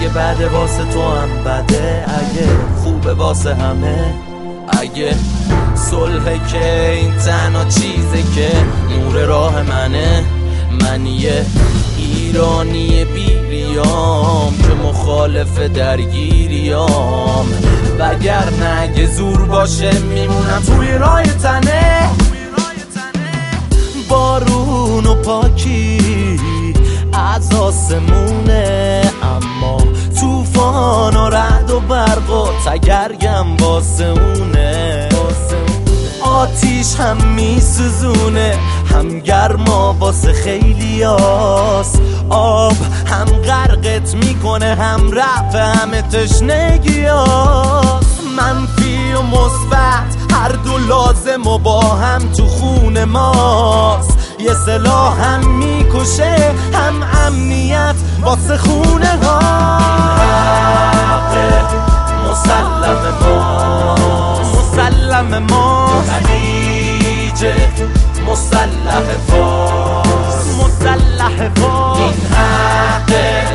اگه بده واسه تو هم بده، اگه خوبه واسه همه، اگه صلحه که این تنها چیزه که نور راه منه. من یه ایرانی بیریام که مخالف درگیریام، وگرنه اگه زور باشه میمونم توی راه تنه. بارون و پاکی از آسمونه، اما توفان و رعد و برق و تگرگم واسه اونه. آتیش هم میسوزونه، هم گرما واسه خیلی هاست، آب هم غرقت میکنه، هم رفع همه تشنگی هاست. منفی و مثبت هر دو لازم و با هم تو خون ماست. یه سلاح هم میکشه، هم امنیت واسه خونه ها. مسلم ما، مسلم ما، خلیج مسلح فارس، مسلح فارس. این حق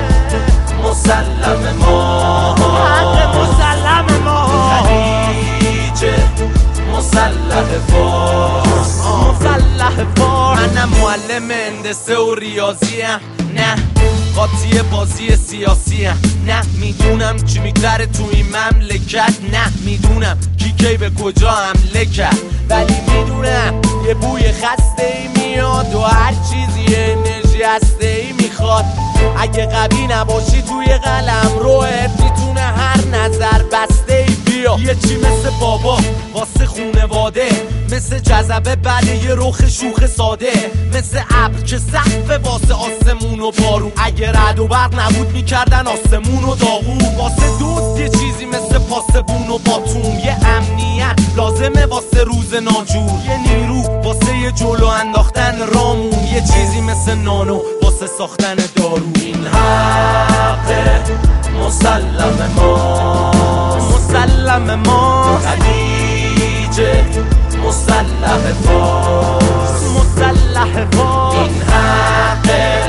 مسلم ما، حق مسلم ما، خلیج مسلح فارس، مسلح فارس. منم معلم هندسه و ریاضیم، نه قاطی بازی سیاسی هم. نه میدونم چی میگذره تو این مملکت، نه میدونم کی به کجا حمله کرد، ولی میدونم یه بوی خسته ای میاد و هر چیزی انرژی هسته ای میخواد. اگه قوی نباشی توی قلم روحت میتونه هر نظر بسته ای بیا. یه چی مثل بابا واسه خونواده، مثل جذبه بله یه رخ شوخ ساده، مثل ابر که سقف واسه آسمون و بارون. اگه رعد و برق نبود میکردن آسمون و داغون. واسه دوست یه چیزی مثل پاسبون و باتوم، یه امنیت لازمه واسه روز ناجور، یه نیرو واسه یه جلو انداختن رامون، یه چیزی مثل نانو واسه ساختن دارو. این حق مسلم ما، مسلم ما، خلیج مسلح فارس، مسلح فارس. این حق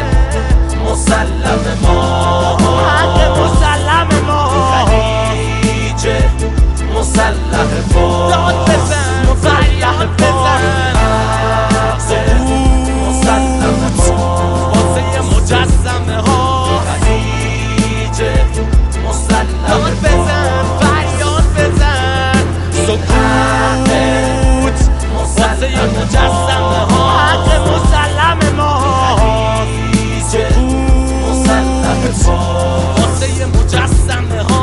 مسلم ما، حق مسلم ما، خلیج مسلح فارس. داد بزن، مسلح بزن، مسلم ما، واسه مجسمه ها، خلیج مسلح. داد بزن، فریاد بزن، سکوت واسه مجسمه ها، حق مسلم ما، سکوت واسه مجسمه ها.